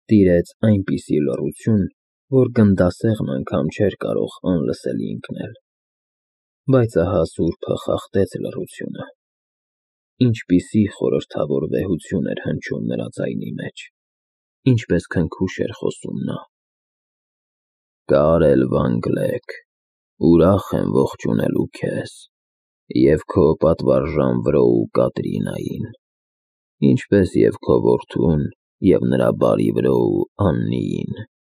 Տիրեց այնպիսի լռություն, որ գնդասեղն անգամ չէր կարող անլսելի ընկնել, բայց ահա սուրբը խախտեց լռությունը. ինչպիսի խորհրդավոր վեհություն էր հնչում նրա ձայնի մեջ, ինչպես քնքուշ էր խոսում նա. «Կարել Վանգլեկ, ուրախ եմ ողջունելու քեզ և քո պատվարժան վրոու Կատրինային, ինչպես և քո որդուն և նրա բարի վրոու Աննիին։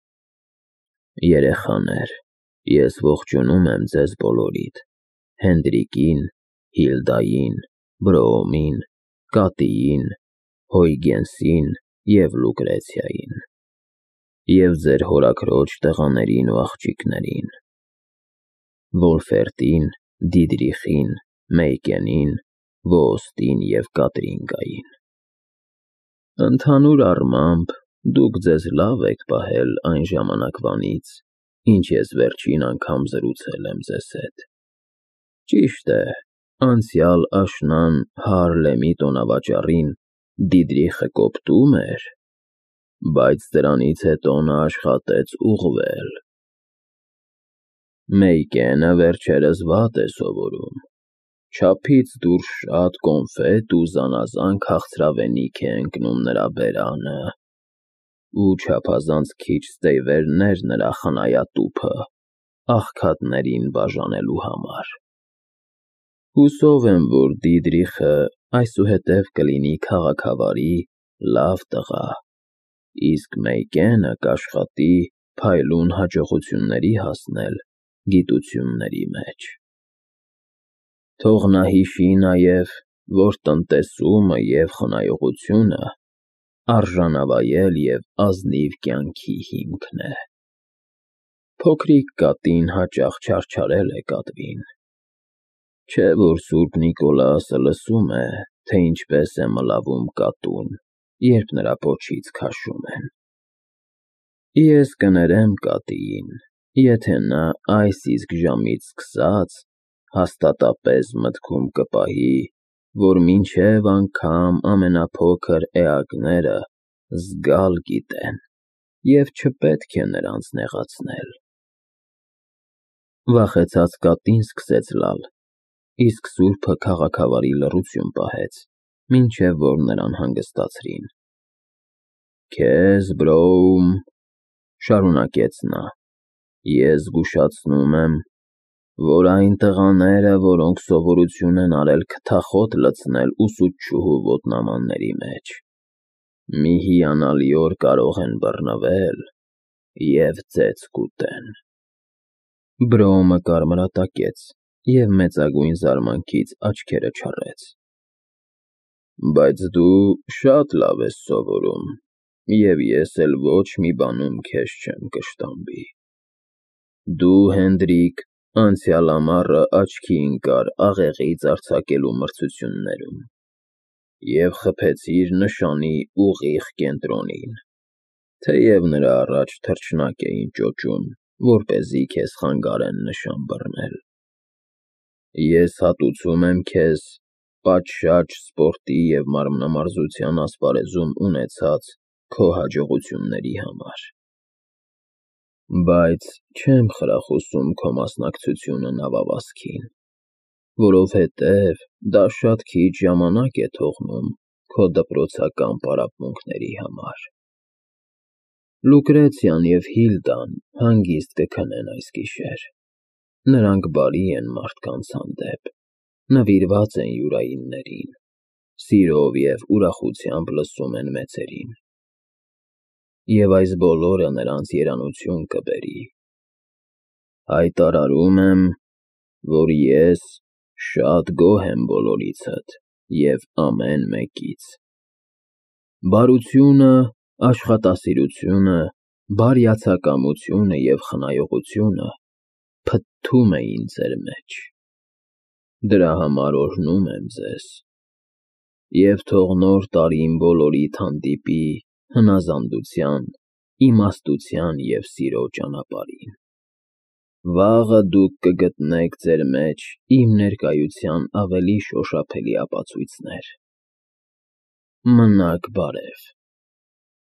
Երեխաներ, ես ողջունում եմ ձեզ բոլորիդ, Հենդրիկին, Հիլդային, Բրոոմին, Կատիին, Հոյգենսին և Լուկրեցիային, և ձեր հորաքրոջ տղաներին ու աղջիկներին, Վոլֆերտին, Դիդրիխին, Մեյկենին, Ոոստին և Կատրինգային։ Ընդհանուր առմամբ, դուք ձեզ լավ եք պահել այն ժամանակվանից, ինչ ես վերջին անգամ զրուցել եմ ձեզ հետ։ Ճիշտ է, անցյալ աշնան Հարլեմի տոնավաճառին Դիդրիխը կոպտում էր, բայց դրանից հետո նա աշխատեց ուղղվել։ Մեյկենը վերջերս վատ է սովորում, չափից դուրս շատ կոնֆետ ու զանազան քաղցրավենիք է ընկնում նրա բերանը, ու չափազանց քիչ ստեյվերներ նրա խնայատուփը աղքատներին բաժանելու համար։ Հուսով եմ, որ Դիդրիխը այսուհետև կլինի քաղաքավարի լավ տղա, իսկ Մեյկենը կաշխատի փայլուն հաջողությունների հասնել գիտությունների մեջ։ Թող նա հիշի նաև, որ տնտեսումը և խնայողությունը արժանավայել և ազնիվ կյանքի հիմքն է։ Փոքրիկ կատին հաճախ չարչարել է կատվին, չէ՞ որ Սուրբ Նիկոլաոսը լսում է, թե ինչպես է մլավում կատուն, երբ նրա պոչից քաշում են։ Ես կներեմ կատիին, եթե նա այս իսկ ժամից սկսած հաստատապես մտքում կպահի, որ մինչև անգամ ամենափոքր էակները զգալ գիտեն և չպետք է նրանց նեղացնել։ Վախեցած կատին սկսեց լալ, իսկ սուրբը քաղաքավարի լռություն պահեց, մինչև որ նրան հանգստացրին։ Քեզ, Բրոում, շարունակեց նա, ես զգուշացնում եմ, որ այն տղաները, որոնք սովորություն են արել քթախոտ լցնել ուսուցչուհու ոտնամանների մեջ, մի հիանալի օր կարող են բռնվել և ծեծ կուտեն։ Բրոումը կարմրատակեց և մեծագույն զարմանքից աչքերը չառեց։ Բայց դու շատ լավ ես սովորում, և ես էլ ոչ մի բանում քեզ չեմ կշտամբի։ Դու, Հենդրիկ, անցյալ ամառը աչքի ընկար աղեղից արձակելու մրցություններում և խփեցիր նշանի ուղիղ կենտրոնին, թեև նրա առաջ թռչնակ էին ճոճում, որպեսզի քեզ խանգարեն նշան բռնել։ Ես հատուցում եմ քեզ պատշաճ սպորտի և մարմնամարզության ասպարեզում ունեցած քո հաջողությունների համար։ Բայց չեմ խրախուսում քո մասնակցությունը նավավազքին, որովհետև դա շատ քիչ ժամանակ է թողնում քո դպրոցական պարապմունքների համար։ Լուկրեցիան և Հիլդան հանգիստ կքնեն այս գիշեր։ Նրանք բարի են մարդկանց հանդեպ, նվիրված են յուրայիններին, սիրով և ուրախությամբ լսում են մեծերին։ Եվ այս բոլորը նրանց երանություն կբերի։ Հայտարարում եմ, որ ես շատ գոհ եմ բոլորիցդ և ամեն մեկից։ Բարությունը, աշխատասիրությունը, բարյացակամությունը և խնայողությունը փթթում էին ձեր մեջ։ Դրա համար օրհնում եմ ձեզ, և թող նոր տարին բոլորիդ հանդիպի հնազանդության, իմաստության և սիրո ճանապարհին։ Վաղը դուք կգտնեք ձեր մեջ իմ ներկայության ավելի շոշափելի ապացույցներ։ Մնաք բարև։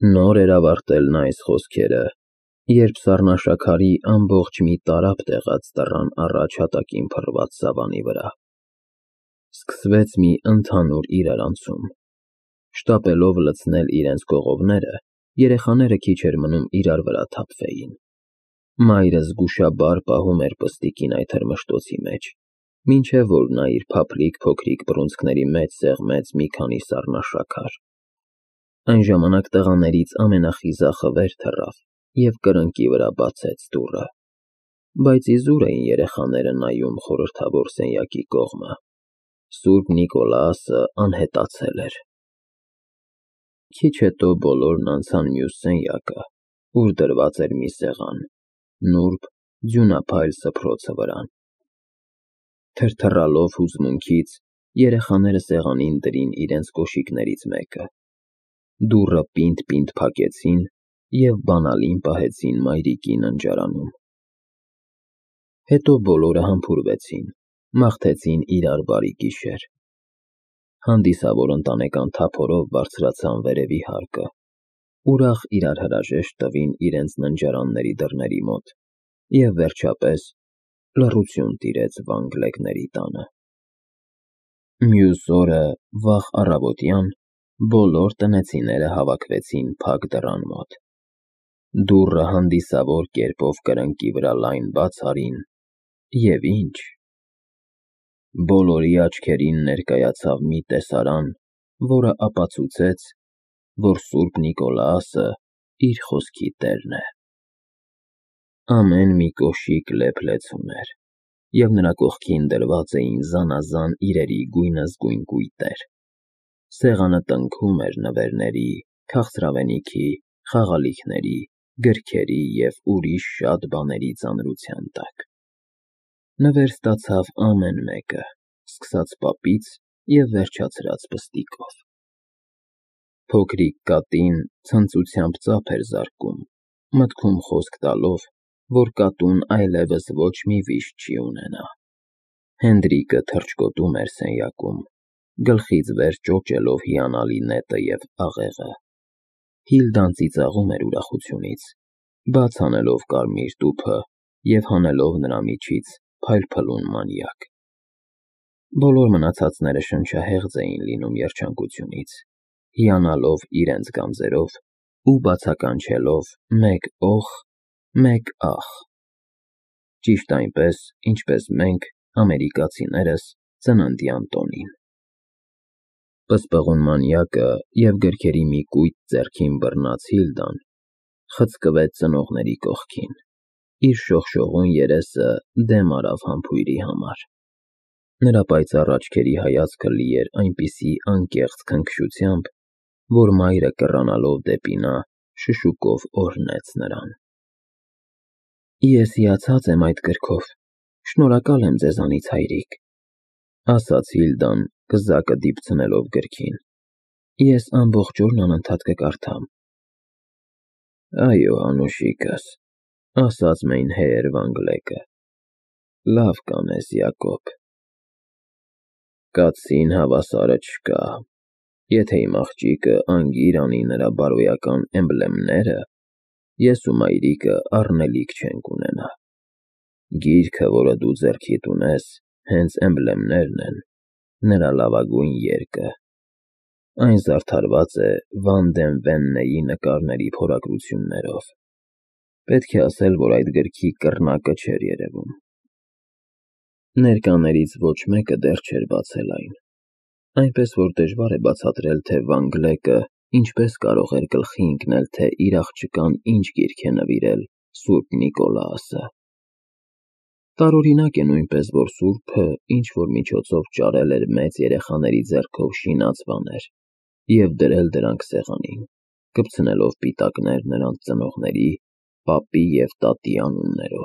Նոր էր ավարտել նա այս խոսքերը, երբ սառնաշաքարի ամբողջ մի տարափ տեղած դռան առաջ հատակին փռված սավանի վրա։ Սկսվեց մի ընդհանուր իրարանցում։ Շտապելով լցնել իրենց կողովները, երեխաները քիչ էր մնում իրար վրա թափվեին։ Մայրը զգուշաբար պահում էր պստիկին այդ հրմշտոցի մեջ, մինչև որ նա իր փոքրիկ բռունցքների մեջ սեղմեց մի քանի սառնաշաքար։ Այն ժամանակ տղաներից ամենախիզախը վեր թռավ և կրկնակի վրա բացեց դուռը, բայց իզուր էին երեխաները նայում խորհրդավոր սենյակի կողմը։ Սուրբ Նիկոլաոսը անհետացել էր։ Քիչ հետո բոլորն անցան մյուս սենյակը, ուր դրված էր մի սեղան, նուրբ, ձյունափայլ սփռոցը վրան։ Թրթռալով հուզմունքից, երեխաները սեղանին դրին իրենց կոշիկներից մեկը։ Դուռը պինդ-պինդ փակեցին և բանալին պահեցին մայրիկի ննջարանում։ Հետո բոլորը համբուրվեցին, մաղթեցին իրար բարի գիշեր։ Հանդիսավոր ընտանեկան թափորով բարձրացան վերևի հարկը, ուրախ իրար հրաժեշտ տվին իրենց ննջարանների դռների մոտ և վերջապես լռություն տիրեց Վանգլեգների տանը։ Մյուս օրը վաղ առավոտյան բոլոր տնեցիները հավաքվեցին փակ դռան մոտ։ Դուռը հանդիսավոր կերպով կրկնակի վրա լայն բաց արին, և ինչ։ Բոլորի աչքերին ներկայացավ մի տեսարան, որը ապացուցեց, որ Սուրբ Նիկոլաոսը իր խոսքի տերն է։ Ամեն մի կոշիկ լեփ-լեցուն ուներ, և նրա կողքին դրված էին զանազան իրերի գույնզգույն կույտեր։ Սեղանը տնքում էր նվերների, քաղցրավենիքի, խաղալիքների, գրքերի և ուրիշ շատ բաների ծանրության տակ։ Նվեր ստացավ ամեն մեկը, սկսած պապից և վերջացրած պստիկով։ Փոքրիկ կատին ցնծությամբ ծափ էր զարկում, մտքում խոսք տալով, որ կատուն այլևս ոչ մի վիշտ չի ունենա։ Հենդրիկը թռչկոտում էր սենյակում, գլխից վեր ճոճելով հիանալի նետը և աղեղը։ Հիլդան ծիծաղում էր ուրախությունից, բաց անելով կարմիր տուփը և հանելով նրա միջից փայլփլուն մանյակ։ Բոլոր մնացածները շնչահեղձ էին լինում երջանկությունից, հիանալով իրենց գանձերով ու բացականչելով մեկ օխ, մեկ ախ։ Ճիշտ այնպես, ինչպես մենք, ամերիկացիներս, ծննդյան տոնին։ Պսպղուն մանյակը և գրքերի մի կույտ ձեռքին բռնած Հիլդան խցկվեց ծնողների կողքին, իր շողշողուն երեսը դեմ արավ համբույրի համար։ Նրա պայծառ աչքերի հայացքը լի էր այնպիսի անկեղծ քնքշությամբ, որ մայրը կռանալով դեպի նա, շշուկով օրհնեց նրան։ Ես հիացած եմ այդ գրքով, շնորհակալ եմ ձեզանից, հայրիկ, ասաց Հիլդան, կզակը դիպցնելով գրքին։ Ես ամբողջ օրն անընդհատ կկարդամ։ Այո, անուշիկս, ասաց Մեյնհեյր Վանգլեգը, լավ կանես, Յակոբ։ Կացին հավասարը չկա։ Եթե իմ աղջիկը անգիր անի նրա բարոյական էմբլեմները, ես ու մայրիկը առնելիք չենք ունենա։ Գիրքը, որը դու ձեռքիդ ունես, հենց էմբլեմներն են, նրա լավագույն երգը։ Այն զարդարված է Վան դեն Վեննեի նկարների փորագրություններով։ Պետք է ասել, որ այդ գրքի կռնակը չէր երևում։ Ներկաներից ոչ մեկը դեռ չէր բացել այն, այնպես որ դժվար է բացատրել, թե Վանգլեգը ինչպես կարող էր գլխի ընկնել, թե իր աղջկան ինչ գիրք է նվիրել Սուրբ Նիկոլաոսը։ Տարօրինակ է նույնպես, որ սուրբը ինչ-որ միջոցով ճարել էր մեծ երեխաների ձեռքով շինած բաներ և դրել դրանք սեղանին, կպցնելով պիտակներ նրանց ծնողների, պապի և տատի անուններով։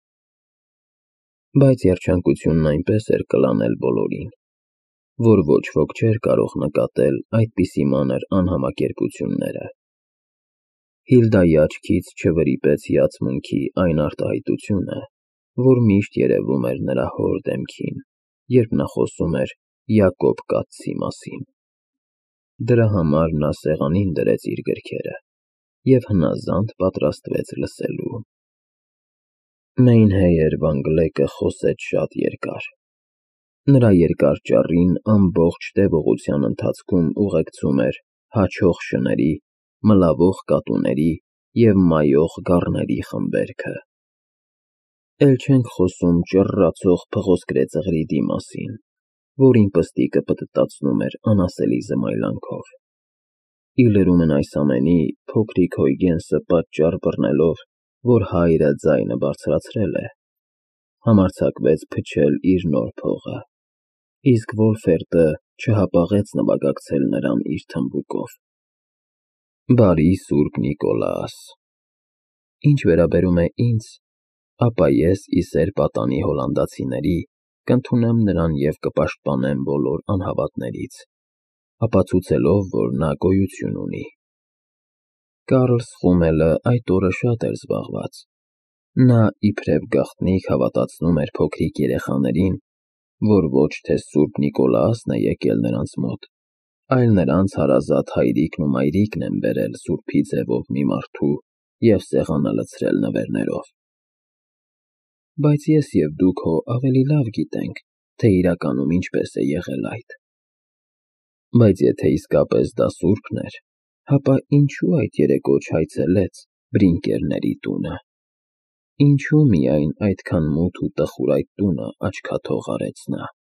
Բայց երջանկությունն այնպես էր կլանել բոլորին, որ ոչ ոք չէր կարող նկատել այդպիսի մանր անհամակերպությունները։ Հիլդայի աչքից չվրիպեց հիացմունքի այն արտահայտությունը, որ միշտ երևում էր նրա հոր դեմքին, երբ նա խոսում էր Յակոբ կաթսի մասին։ Դրա համար նա սեղանին դրեց իր գրքերը և հնազանդ պատրաստվեց լսելու։ Մեյնհեյեր Վանգլեկը խոսեց շատ երկար։ Նրա երկար ճառին ամբողջ տևողության ընթացքում ուղեկցում էր հաչող շների, մլավող կատուների և մայող գառների խմբերգը։ Էլ չենք խոսում ճռռացող փղոսկրեծղրիդի մասին, որին պստիկը պտտացնում էր անասելի զմայլանքով։ Ի լրումն այս ամենի, փոքրիկ Հոյգենսը պատճառ բռնելով, որ հայրը ձայնը բարձրացրել է, համարձակվեց փչել իր նոր փողը, իսկ Վոլֆերտը չհապաղեց նվագակցել նրան իր թմբուկով։ Բարի Սուրբ Նիկոլաս։ Ինչ վերաբերում է ինձ, ապա ես ի սեր պատանի հոլանդացիների կընդունեմ նրան և կպաշտպանեմ բոլոր անհավատներից, ապացուցելով, որ նա գոյություն ունի։ Կարլ Սխումելը այդ օրը շատ էր զբաղված։ Նա իբրև գաղտնիք հավատացնում էր փոքրիկ երեխաներին, որ ոչ թե Սուրբ Նիկոլասն է եկել նրանց մոտ, այլ նրանց հարազատ հայրիկն ու մայրիկն են բերել սուրբի ձևով մի մարդու և սեղանը լցրել նվերներով։ Բայց ես և դուք հո ավելի լավ գիտենք, թե իրականում ինչպես է եղել այդ։ Բայց եթե իսկապես դա սուրբն էր, հապա ինչու այդ երեկո չայցելեց Բրինկերների տունը։ Ինչու միայն այդքան մութ ու տխուր այդ տունը աչքաթող արեց նա։